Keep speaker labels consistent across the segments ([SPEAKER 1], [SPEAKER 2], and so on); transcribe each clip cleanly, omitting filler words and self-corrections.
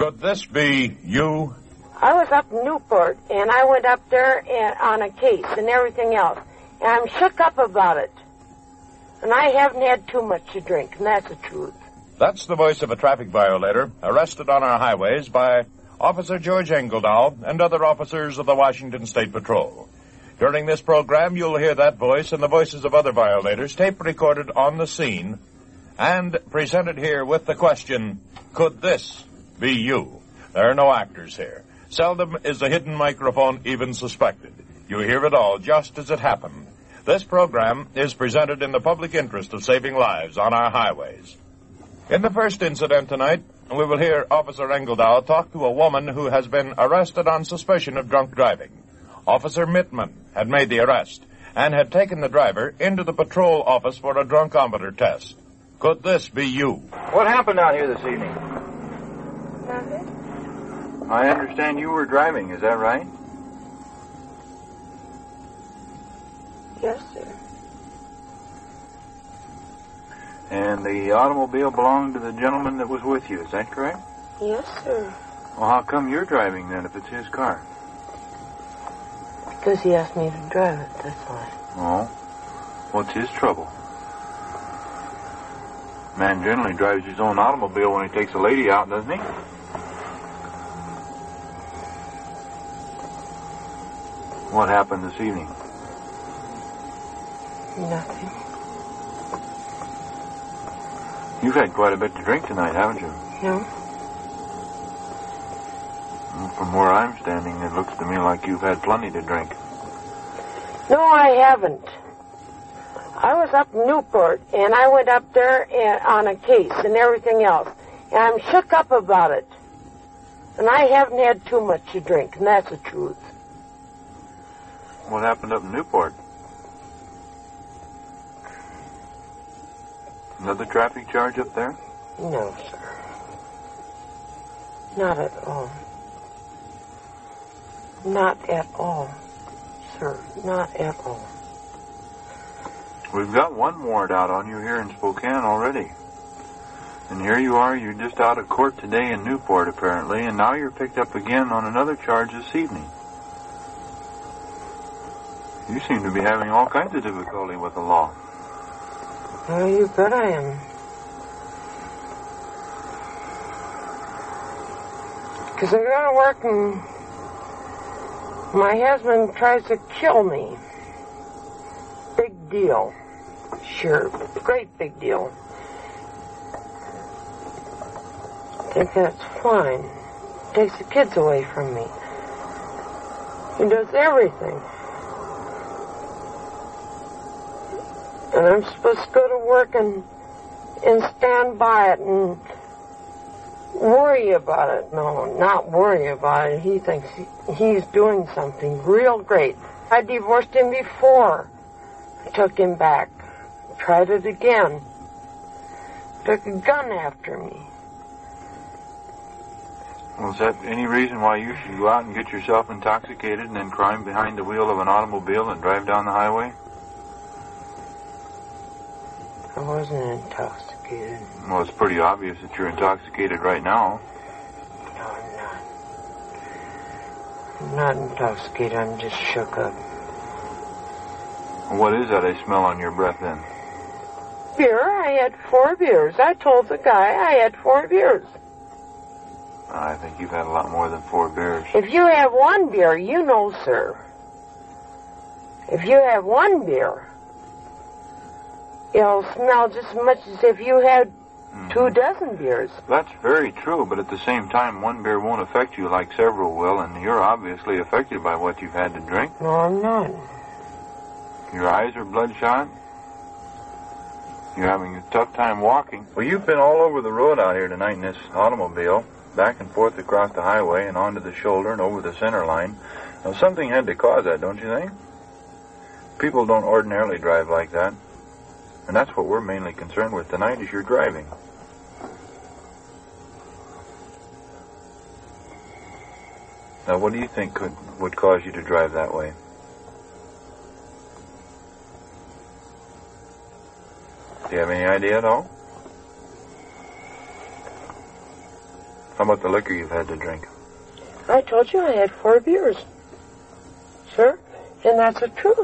[SPEAKER 1] Could this be you?
[SPEAKER 2] I was up in Newport, and I went up there on a case and everything else. And I'm shook up about it. And I haven't had too much to drink, and that's the truth.
[SPEAKER 1] That's the voice of a traffic violator arrested on our highways by Officer George Engeldahl and other officers of the Washington State Patrol. During this program, you'll hear that voice and the voices of other violators tape recorded on the scene and presented here with the question, could this be you? There are no actors here. Seldom is a hidden microphone even suspected. You hear it all just as it happened. This program is presented in the public interest of saving lives on our highways. In the first incident tonight, we will hear Officer Engeldahl talk to a woman who has been arrested on suspicion of drunk driving. Officer Mittman had made the arrest and had taken the driver into the patrol office for a drunkometer test. Could this be you?
[SPEAKER 3] What happened out here this evening?
[SPEAKER 2] Nothing.
[SPEAKER 3] I understand you were driving, is that right?
[SPEAKER 2] Yes, sir.
[SPEAKER 3] And the automobile belonged to the gentleman that was with you, is that correct?
[SPEAKER 2] Yes, sir.
[SPEAKER 3] Well, how come you're driving then if it's his car?
[SPEAKER 2] Because he asked me to drive it, that's why.
[SPEAKER 3] Oh, what's his trouble? Man generally drives his own automobile when he takes a lady out, doesn't he? What happened this evening?
[SPEAKER 2] Nothing.
[SPEAKER 3] You've had quite a bit to drink tonight, haven't you?
[SPEAKER 2] No.
[SPEAKER 3] From where I'm standing, it looks to me like you've had plenty to drink.
[SPEAKER 2] No, I haven't. I was up in Newport, and I went up there on a case and everything else. And I'm shook up about it. And I haven't had too much to drink, and that's the truth.
[SPEAKER 3] What happened up in Newport? Another traffic charge up there?
[SPEAKER 2] No, sir. Not at all. Not at all, sir. Not at all.
[SPEAKER 3] We've got one warrant out on you here in Spokane already. And here you are, you're just out of court today in Newport, apparently, and now you're picked up again on another charge this evening. You seem to be having all kinds of difficulty with the law.
[SPEAKER 2] Oh, you bet I am. Because I go to work and my husband tries to kill me. Big deal. Sure, great big deal. I think that's fine. Takes the kids away from me. He does everything. And I'm supposed to go to work and stand by it and worry about it. No, not worry about it. He thinks he's doing something real great. I divorced him before. I took him back. Tried it again. Took a gun after me.
[SPEAKER 3] Well, is that any reason why you should go out and get yourself intoxicated and then climb behind the wheel of an automobile and drive down the highway?
[SPEAKER 2] I wasn't intoxicated.
[SPEAKER 3] Well, it's pretty obvious that you're intoxicated right now.
[SPEAKER 2] No, I'm not. I'm not intoxicated. I'm just shook up.
[SPEAKER 3] What is that I smell on your breath then?
[SPEAKER 2] Beer? I had 4 beers. I told the guy I had 4 beers.
[SPEAKER 3] I think you've had a lot more than 4 beers.
[SPEAKER 2] If you have 1 beer, you know, sir. If you have 1 beer, it'll smell just as much as if you had 2 dozen beers.
[SPEAKER 3] That's very true, but at the same time, 1 beer won't affect you like several will, and you're obviously affected by what you've had to drink.
[SPEAKER 2] No, I'm not.
[SPEAKER 3] Your eyes are bloodshot. You're having a tough time walking. Well, you've been all over the road out here tonight in this automobile, back and forth across the highway and onto the shoulder and over the center line. Now, something had to cause that, don't you think? People don't ordinarily drive like that. And that's what we're mainly concerned with tonight, is your driving. Now, what do you think would cause you to drive that way? Do you have any idea at all? How about the liquor you've had to drink?
[SPEAKER 2] I told you I had 4 beers, sir, and that's the truth.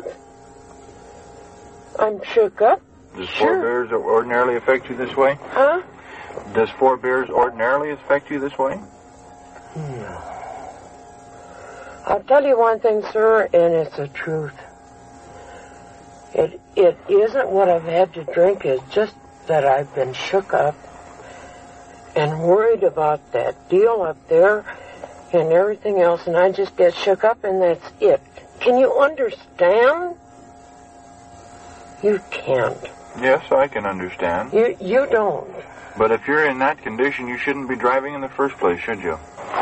[SPEAKER 2] I'm shook up.
[SPEAKER 3] Does
[SPEAKER 2] Sure.
[SPEAKER 3] 4 beers ordinarily affect you this way?
[SPEAKER 2] Huh?
[SPEAKER 3] Does 4 beers ordinarily affect you this way?
[SPEAKER 2] No. I'll tell you one thing, sir, and it's the truth. It isn't what I've had to drink. It's just that I've been shook up and worried about that deal up there and everything else, and I just get shook up, and that's it. Can you understand? You can't.
[SPEAKER 3] Yes, I can understand.
[SPEAKER 2] You don't.
[SPEAKER 3] But if you're in that condition, you shouldn't be driving in the first place, should you?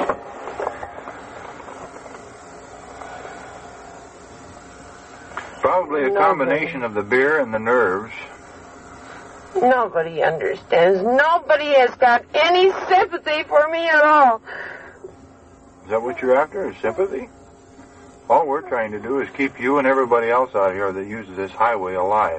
[SPEAKER 3] Probably a combination of the beer and the nerves.
[SPEAKER 2] Nobody understands. Nobody has got any sympathy for me at all.
[SPEAKER 3] Is that what you're after, is sympathy? All we're trying to do is keep you and everybody else out here that uses this highway alive.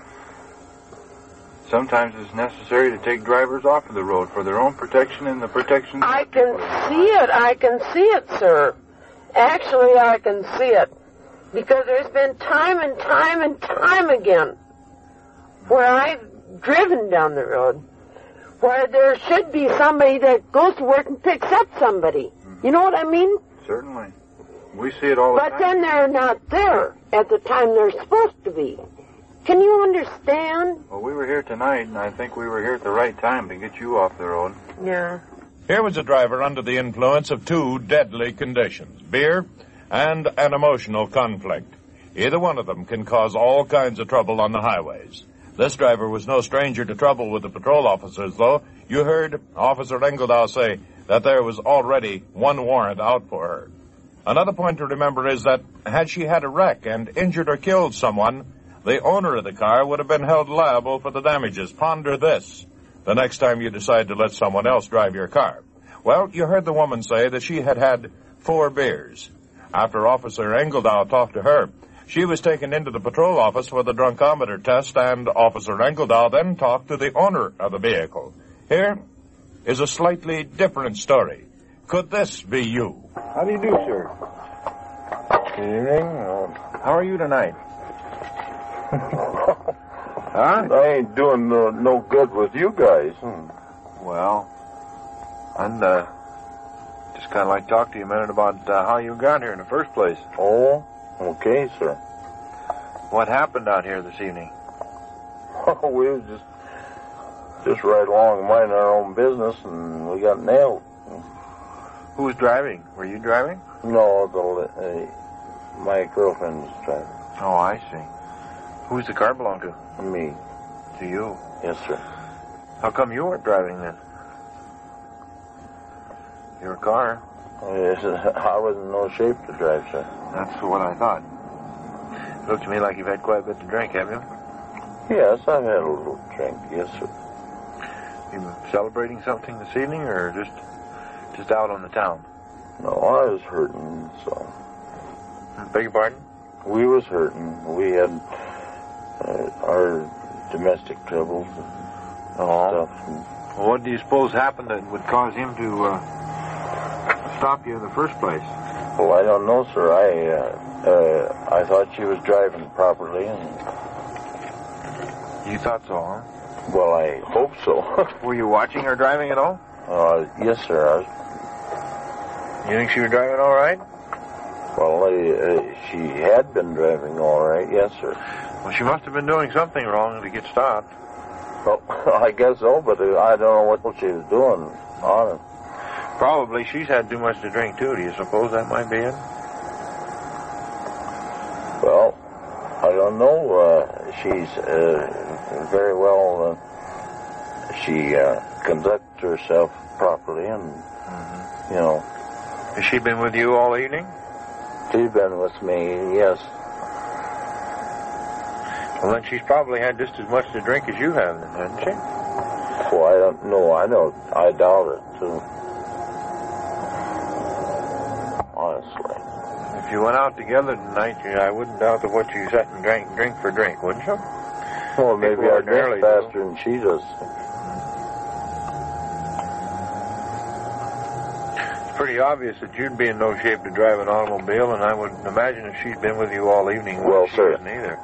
[SPEAKER 3] Sometimes it's necessary to take drivers off of the road for their own protection and the protection of
[SPEAKER 2] I can see it. I can see it, sir. Actually, I can see it. Because there's been time and time and time again where I've driven down the road where there should be somebody that goes to work and picks up somebody. You know what I mean?
[SPEAKER 3] Certainly. We see it all the time.
[SPEAKER 2] But then they're not there at the time they're supposed to be. Can you understand?
[SPEAKER 3] Well, we were here tonight, and I think we were here at the right time to get you off the road.
[SPEAKER 2] Yeah.
[SPEAKER 1] Here was a driver under the influence of 2 deadly conditions, beer and an emotional conflict. Either one of them can cause all kinds of trouble on the highways. This driver was no stranger to trouble with the patrol officers, though. You heard Officer Engeldahl say that there was already 1 warrant out for her. Another point to remember is that had she had a wreck and injured or killed someone, the owner of the car would have been held liable for the damages. Ponder this the next time you decide to let someone else drive your car. Well, you heard the woman say that she had had 4 beers. After Officer Engeldahl talked to her, she was taken into the patrol office for the drunkometer test, and Officer Engeldahl then talked to the owner of the vehicle. Here is a slightly different story. Could this be you?
[SPEAKER 4] How do you do, sir? Good evening. How are you tonight? Huh?
[SPEAKER 5] I ain't doing no good with you guys.
[SPEAKER 4] Well, I'd just kind of like to talk to you a minute about how you got here in the first place.
[SPEAKER 5] Oh, okay, sir.
[SPEAKER 4] What happened out here this evening?
[SPEAKER 5] We was just right along minding our own business, and we got nailed.
[SPEAKER 4] Who was driving? Were you driving?
[SPEAKER 5] No, my girlfriend was driving.
[SPEAKER 4] Oh, I see. Who's the car belong to?
[SPEAKER 5] Me.
[SPEAKER 4] To you?
[SPEAKER 5] Yes, sir.
[SPEAKER 4] How come you weren't driving then? Your car.
[SPEAKER 5] I was in no shape to drive, sir.
[SPEAKER 4] That's what I thought. It looked to me like you've had quite a bit to drink, have you?
[SPEAKER 5] Yes, I've had a little drink. Yes, sir.
[SPEAKER 4] You celebrating something this evening, or just out on the town?
[SPEAKER 5] No, I was hurting, so.
[SPEAKER 4] Beg your pardon?
[SPEAKER 5] We was hurting. We had our domestic troubles and stuff.
[SPEAKER 4] Well, what do you suppose happened that would cause him to stop you in the first place?
[SPEAKER 5] Well, I don't know, sir. I thought she was driving properly, and
[SPEAKER 4] You thought so, huh?
[SPEAKER 5] well, I hope so.
[SPEAKER 4] Were you watching her driving at all?
[SPEAKER 5] Yes, sir.
[SPEAKER 4] You think she was driving all right?
[SPEAKER 5] Well, she had been driving all right. Yes, sir.
[SPEAKER 4] Well, she must have been doing something wrong to get stopped.
[SPEAKER 5] Well, I guess so, but I don't know what she was doing. Honest.
[SPEAKER 4] Probably she's had too much to drink, too. Do you suppose that might be it?
[SPEAKER 5] Well, I don't know. She's very well. She conducts herself properly, and you know.
[SPEAKER 4] Has she been with you all evening?
[SPEAKER 5] She's been with me, yes.
[SPEAKER 4] Well, then she's probably had just as much to drink as you have, then, hasn't she?
[SPEAKER 5] Well, I don't know. I doubt it, too. Honestly.
[SPEAKER 4] If you went out together tonight, I wouldn't doubt that what you sat and drank drink for drink, wouldn't you?
[SPEAKER 5] Well, maybe
[SPEAKER 4] People
[SPEAKER 5] I
[SPEAKER 4] ordinarily
[SPEAKER 5] drink faster than she does.
[SPEAKER 4] pretty obvious that you'd be in no shape to drive an automobile, and I would imagine if she'd been with you all evening,
[SPEAKER 5] Well,
[SPEAKER 4] she
[SPEAKER 5] sir.
[SPEAKER 4] wasn't either.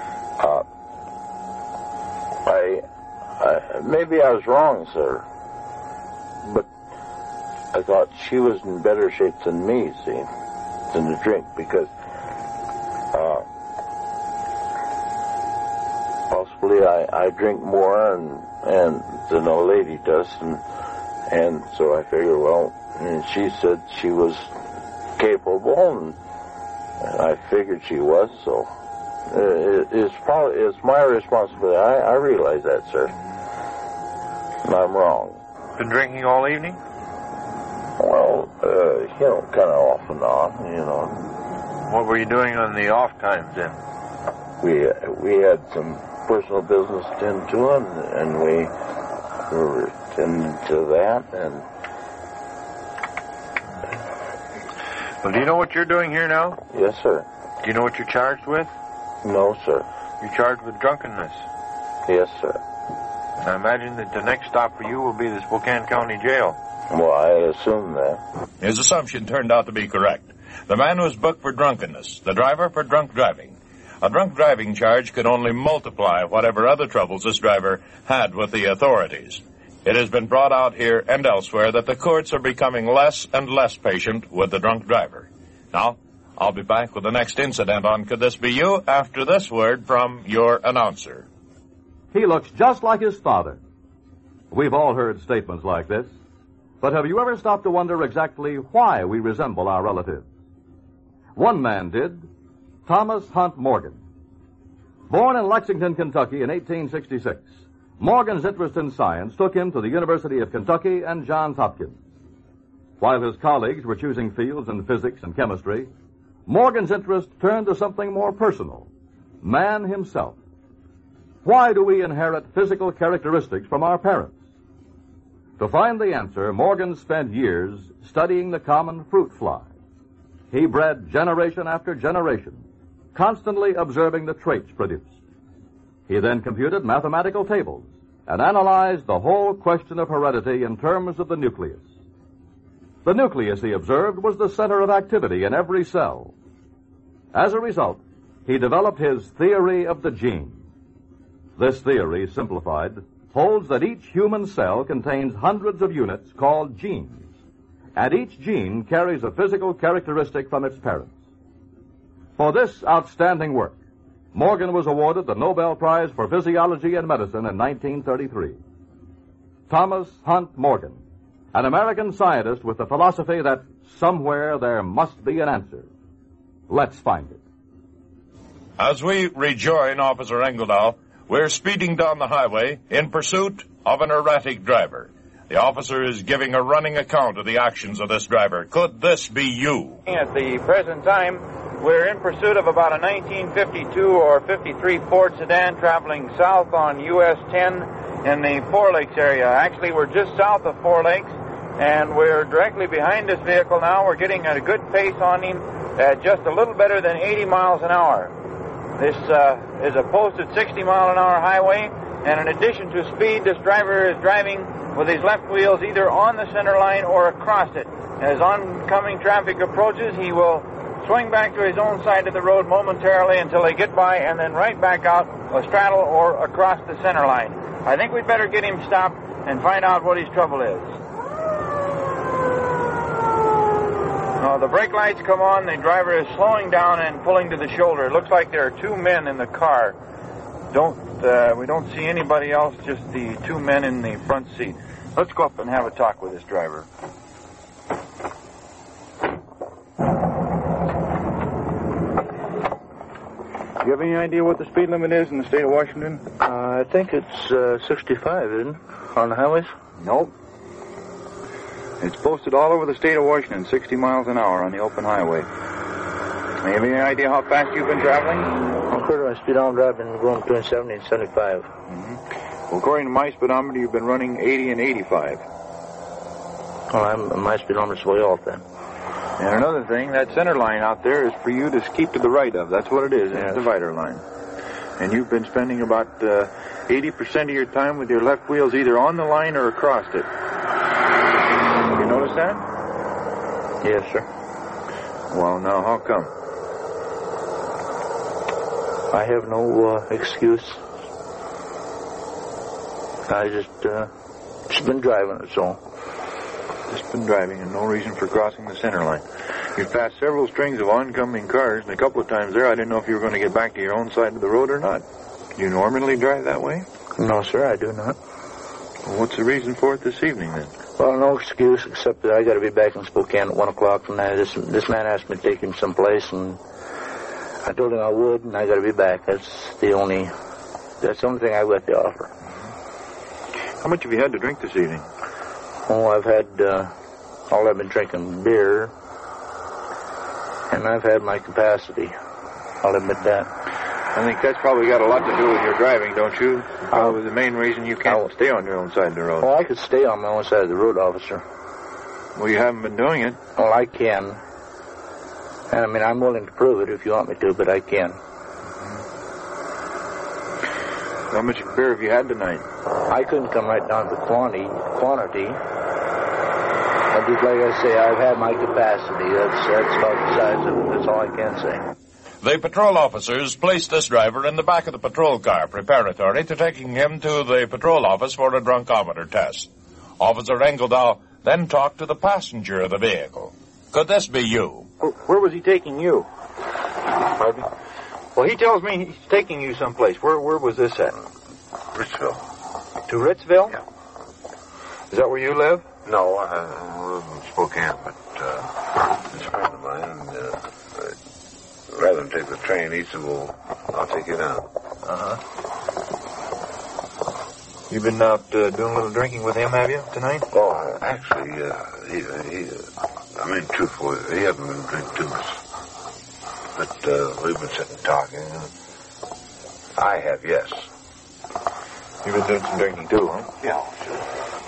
[SPEAKER 5] Maybe I was wrong, sir. But I thought she was in better shape than me, see, than the drink, because possibly I drink more and than a lady does, and so I figured, well, and she said she was capable, and I figured she was, so it's my responsibility. I realize that, sir. And I'm wrong.
[SPEAKER 4] Been drinking all evening?
[SPEAKER 5] Well, kind of off and on,
[SPEAKER 4] What were you doing on the off times then?
[SPEAKER 5] We had some personal business to tend to, and we were tending to that, and...
[SPEAKER 4] Well, do you know what you're doing here now?
[SPEAKER 5] Yes, sir.
[SPEAKER 4] Do you know what you're charged with?
[SPEAKER 5] No, sir.
[SPEAKER 4] You're charged with drunkenness.
[SPEAKER 5] Yes, sir.
[SPEAKER 4] I imagine that the next stop for you will be the Spokane County Jail.
[SPEAKER 5] Well, I had assumed that.
[SPEAKER 1] His assumption turned out to be correct. The man was booked for drunkenness, the driver for drunk driving. A drunk driving charge could only multiply whatever other troubles this driver had with the authorities. It has been brought out here and elsewhere that the courts are becoming less and less patient with the drunk driver. Now, I'll be back with the next incident on Could This Be You? After this word from your announcer.
[SPEAKER 6] He looks just like his father. We've all heard statements like this, but have you ever stopped to wonder exactly why we resemble our relatives? One man did, Thomas Hunt Morgan. Born in Lexington, Kentucky in 1866, Morgan's interest in science took him to the University of Kentucky and Johns Hopkins. While his colleagues were choosing fields in physics and chemistry, Morgan's interest turned to something more personal, man himself. Why do we inherit physical characteristics from our parents? To find the answer, Morgan spent years studying the common fruit fly. He bred generation after generation, constantly observing the traits produced. He then computed mathematical tables and analyzed the whole question of heredity in terms of the nucleus. The nucleus, he observed, was the center of activity in every cell. As a result, he developed his theory of the gene. This theory, simplified, holds that each human cell contains hundreds of units called genes, and each gene carries a physical characteristic from its parents. For this outstanding work, Morgan was awarded the Nobel Prize for Physiology and Medicine in 1933. Thomas Hunt Morgan, an American scientist with the philosophy that somewhere there must be an answer. Let's find it.
[SPEAKER 1] As we rejoin Officer Engeldahl, we're speeding down the highway in pursuit of an erratic driver. The officer is giving a running account of the actions of this driver. Could this be you?
[SPEAKER 3] At the present time, we're in pursuit of about a 1952 or 53 Ford sedan traveling south on US 10 in the Four Lakes area. Actually, we're just south of Four Lakes, and we're directly behind this vehicle now. We're getting at a good pace on him at just a little better than 80 miles an hour. This is a posted 60-mile-an-hour highway, and in addition to speed, this driver is driving with his left wheels either on the center line or across it. As oncoming traffic approaches, he will swing back to his own side of the road momentarily until they get by, and then right back out, straddle or across the center line. I think we'd better get him stopped and find out what his trouble is. The brake lights come on. The driver is slowing down and pulling to the shoulder. It looks like there are two men in the car. We don't see anybody else, just the two men in the front seat. Let's go up and have a talk with this driver. Do you have any idea what the speed limit is in the state of Washington?
[SPEAKER 5] I think it's 65, isn't it, on the highways?
[SPEAKER 3] Nope. It's posted all over the state of Washington, 60 miles an hour on the open highway. Do you have any idea how fast you've been traveling?
[SPEAKER 5] According to my speedometer, I've been going between 70 and 75.
[SPEAKER 3] Well, according to my speedometer, you've been running 80 and 85.
[SPEAKER 5] Well, my speedometer's way off then.
[SPEAKER 3] And another thing, that center line out there is for you to keep to the right of. That's what it is,
[SPEAKER 5] Yes.
[SPEAKER 3] It's a divider line. And you've been spending about 80% of your time with your left wheels either on the line or across it. You notice that?
[SPEAKER 5] Yes, sir.
[SPEAKER 4] Well, now, how come?
[SPEAKER 5] I have no excuse. I just been driving it, so.
[SPEAKER 4] Just been driving and no reason for crossing the center line. You've passed several strings of oncoming cars, and a couple of times there I didn't know if you were going to get back to your own side of the road or not. Do you normally drive that way?
[SPEAKER 5] No, sir, I do not.
[SPEAKER 4] Well, what's the reason for it this evening, then?
[SPEAKER 5] Well, no excuse except that I got to be back in Spokane at 1 o'clock tonight. This man asked me to take him someplace, and I told him I would, and I got to be back. That's the only thing I got to offer.
[SPEAKER 4] How much have you had to drink this evening?
[SPEAKER 5] Oh, I've had, all I've been drinking beer, and I've had my capacity. I'll admit that.
[SPEAKER 4] I think that's probably got a lot to do with your driving, don't you? Probably the main reason you can't stay on your own side of the road.
[SPEAKER 5] Well, I could stay on my own side of the road, officer.
[SPEAKER 4] Well, you haven't been doing it.
[SPEAKER 5] Well, I can. And, I mean, I'm willing to prove it if you want me to, but I can.
[SPEAKER 4] How much beer have you had tonight?
[SPEAKER 5] I couldn't come right down to quantity. But just like I say, I've had my capacity. That's about the size of it. That's all I can say.
[SPEAKER 1] The patrol officers placed this driver in the back of the patrol car, preparatory to taking him to the patrol office for a drunkometer test. Officer Engeldahl then talked to the passenger of the vehicle. Could this be you?
[SPEAKER 4] Where was he taking you? Pardon? Well, he tells me he's taking you someplace. Where was this at?
[SPEAKER 3] Ritzville.
[SPEAKER 4] To Ritzville?
[SPEAKER 3] Yeah. Is that where you live?
[SPEAKER 7] No, I live in Spokane, but this friend of mine, rather than take the train, he said, well, I'll take you down.
[SPEAKER 4] Uh-huh. You've been out doing a little drinking with him, have you, tonight?
[SPEAKER 7] Oh, actually, truthfully, he hasn't been drinking too much. But we've been sitting talking. I have, yes.
[SPEAKER 4] You've been doing some drinking too, huh?
[SPEAKER 7] Yeah, sure.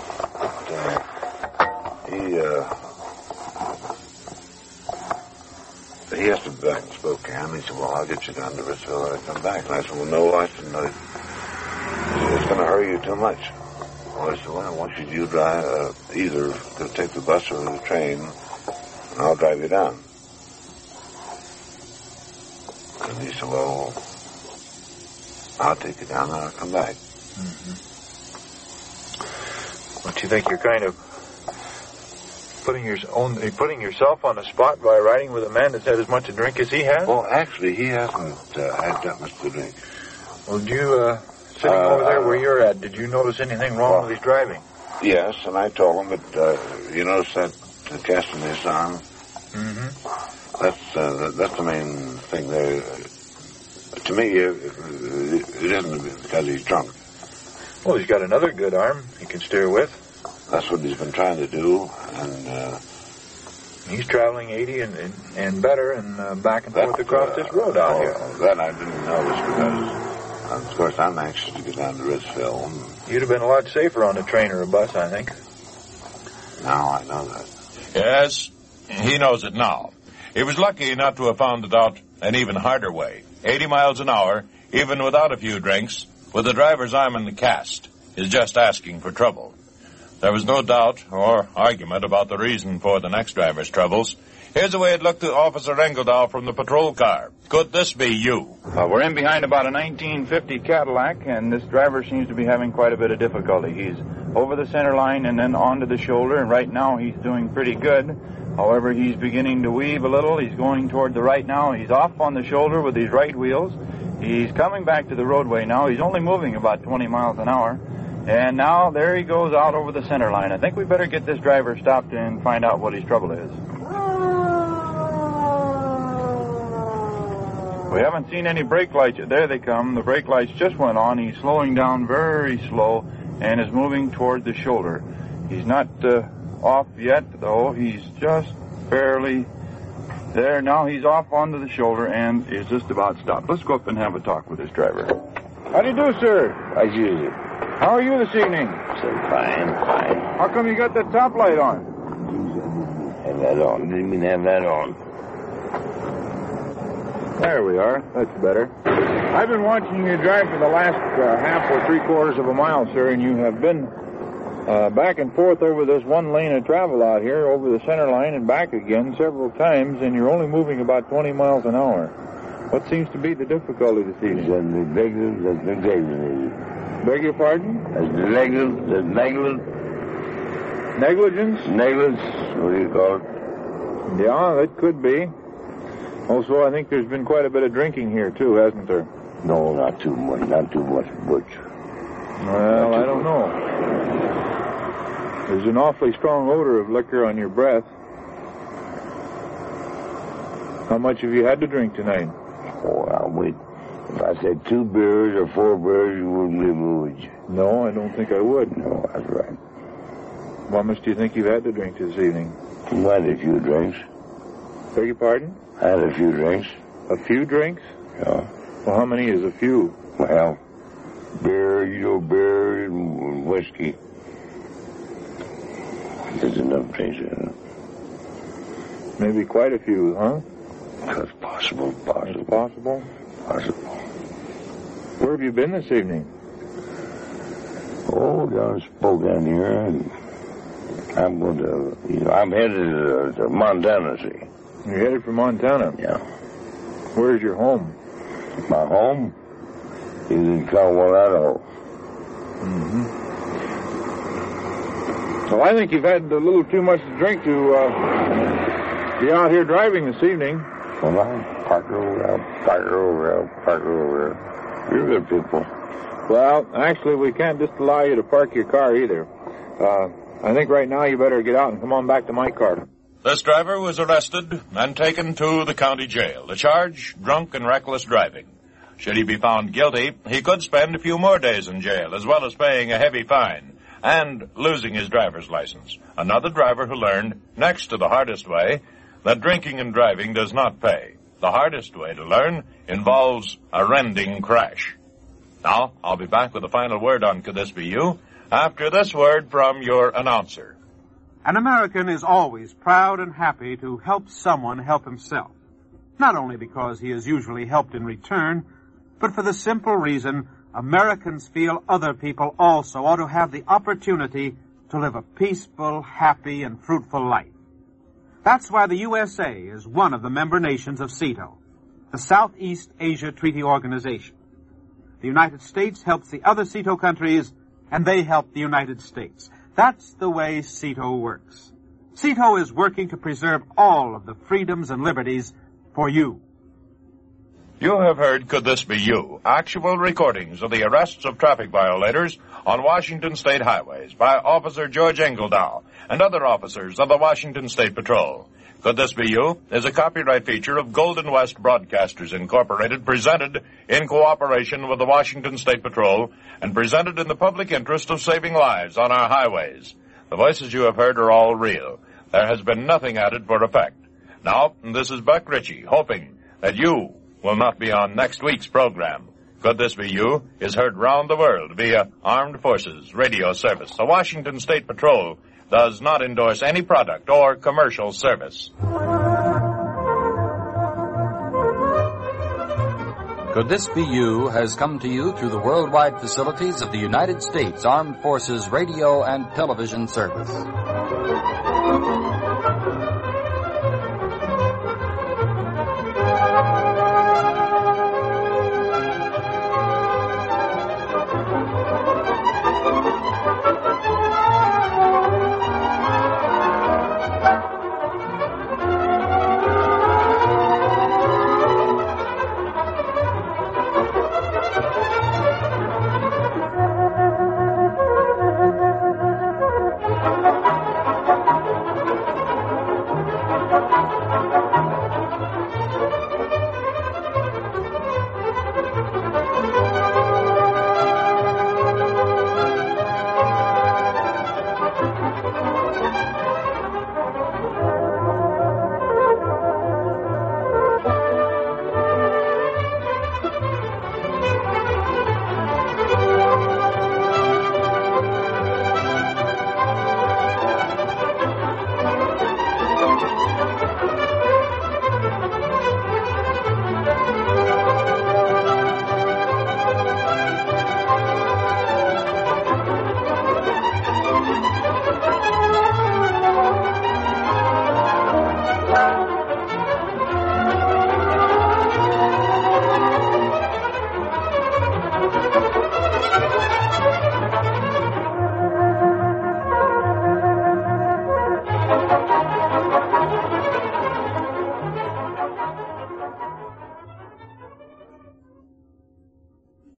[SPEAKER 7] But he has to be back in Spokane. He said, well, I'll get you down to Ritzville when I come back. And I said, well, no, I said, no, it's going to hurry you too much. Well, I said, well, I want you to drive, either to take the bus or the train, and I'll drive you down. And he said, well, I'll take you down and I'll come back.
[SPEAKER 4] Mm-hmm. Don't you think you're kind of putting yourself on the spot by riding with a man that's had as much to drink as he has?
[SPEAKER 7] Well, actually, he hasn't had that much to drink.
[SPEAKER 4] Well, sitting over there where you're at, did you notice anything wrong with his driving?
[SPEAKER 7] Yes, and I told him, but you notice that cast in his arm?
[SPEAKER 4] Mm-hmm.
[SPEAKER 7] That's the main thing there. To me, it isn't because he's drunk.
[SPEAKER 4] Well, he's got another good arm he can steer with.
[SPEAKER 7] That's what he's been trying to do, and
[SPEAKER 4] he's traveling 80 and better and back and forth across this road out here.
[SPEAKER 7] That I didn't notice because, of course, I'm anxious to get down to Ritzville.
[SPEAKER 4] You'd have been a lot safer on a train or a bus, I think.
[SPEAKER 7] Now I know that.
[SPEAKER 1] Yes, he knows it now. He was lucky not to have found it out an even harder way. 80 miles an hour, even without a few drinks, with the driver's arm in the cast, is just asking for trouble. There was no doubt or argument about the reason for the next driver's troubles. Here's the way it looked to Officer Engeldahl from the patrol car. Could this be you?
[SPEAKER 3] We're in behind about a 1950 Cadillac, and this driver seems to be having quite a bit of difficulty. He's over the center line and then onto the shoulder, and right now he's doing pretty good. However, he's beginning to weave a little. He's going toward the right now. He's off on the shoulder with his right wheels. He's coming back to the roadway now. He's only moving about 20 miles an hour. And now there he goes out over the center line. I think we better get this driver stopped and find out what his trouble is. We haven't seen any brake lights yet. There they come. The brake lights just went on. He's slowing down very slow and is moving toward the shoulder. He's not off yet, though. He's just barely there. Now he's off onto the shoulder and is just about stopped. Let's go up and have a talk with this driver. How do you do, sir?
[SPEAKER 5] As usual.
[SPEAKER 3] How are you this evening?
[SPEAKER 5] Fine.
[SPEAKER 3] How come you got that top light on?
[SPEAKER 5] Have that on. Didn't even have that on.
[SPEAKER 3] There we are. That's better. I've been watching you drive for the last half or 3/4 of a mile, sir, and you have been
[SPEAKER 4] back and forth over this one lane of travel out here, over the center line and back again several times, and you're only moving about 20 miles an hour. What seems to be the difficulty this evening?
[SPEAKER 5] That's negligence.
[SPEAKER 4] Beg your pardon?
[SPEAKER 5] That's negligence.
[SPEAKER 4] Negligence?
[SPEAKER 5] Negligence, what do you call it?
[SPEAKER 4] Yeah, that could be. Also, I think there's been quite a bit of drinking here, too, hasn't there?
[SPEAKER 5] No, not too much, Butch.
[SPEAKER 4] Well, I don't know. There's an awfully strong odor of liquor on your breath. How much have you had to drink tonight?
[SPEAKER 5] Oh, I'll wait. If I said 2 beers or 4 beers, you wouldn't believe me, would you?
[SPEAKER 4] No, I don't think I would.
[SPEAKER 5] No, that's right.
[SPEAKER 4] How much do you think you've had to drink this evening?
[SPEAKER 5] I had a few drinks.
[SPEAKER 4] Beg your pardon?
[SPEAKER 5] I had a few drinks.
[SPEAKER 4] A few drinks?
[SPEAKER 5] Yeah.
[SPEAKER 4] Well, how many is a few?
[SPEAKER 5] Well, beer and whiskey. There's enough drinks in it.
[SPEAKER 4] Maybe quite a few, huh?
[SPEAKER 5] That's possible.
[SPEAKER 4] It's possible?
[SPEAKER 5] Possible.
[SPEAKER 4] Where have you been this evening?
[SPEAKER 5] Oh, down in Spokane here, and I'm going to, I'm headed to Montana, see.
[SPEAKER 4] You're headed for Montana?
[SPEAKER 5] Yeah.
[SPEAKER 4] Where's your home?
[SPEAKER 5] My home is in Colorado.
[SPEAKER 4] Mm-hmm. Well, I think you've had a little too much to drink to be out here driving this evening.
[SPEAKER 5] Well, I park over there. You're good people.
[SPEAKER 4] Well, actually, we can't just allow you to park your car either. I think right now you better get out and come on back to my car.
[SPEAKER 1] This driver was arrested and taken to the county jail. The charge, drunk and reckless driving. Should he be found guilty, he could spend a few more days in jail, as well as paying a heavy fine and losing his driver's license. Another driver who learned, next to the hardest way, that drinking and driving does not pay. The hardest way to learn involves a rending crash. Now, I'll be back with the final word on Could This Be You? After this word from your announcer.
[SPEAKER 8] An American is always proud and happy to help someone help himself. Not only because he is usually helped in return, but for the simple reason Americans feel other people also ought to have the opportunity to live a peaceful, happy, and fruitful life. That's why the USA is one of the member nations of CETO, the Southeast Asia Treaty Organization. The United States helps the other CETO countries, and they help the United States. That's the way CETO works. CETO is working to preserve all of the freedoms and liberties for you.
[SPEAKER 1] You have heard Could This Be You? Actual recordings of the arrests of traffic violators on Washington state highways by Officer George Engeldow and other officers of the Washington State Patrol. Could This Be You is a copyright feature of Golden West Broadcasters Incorporated, presented in cooperation with the Washington State Patrol and presented in the public interest of saving lives on our highways. The voices you have heard are all real. There has been nothing added for effect. Now, this is Buck Ritchie, hoping that you will not be on next week's program. Could This Be You is heard round the world via Armed Forces Radio Service. The Washington State Patrol does not endorse any product or commercial service.
[SPEAKER 9] Could This Be You has come to you through the worldwide facilities of the United States Armed Forces Radio and Television Service.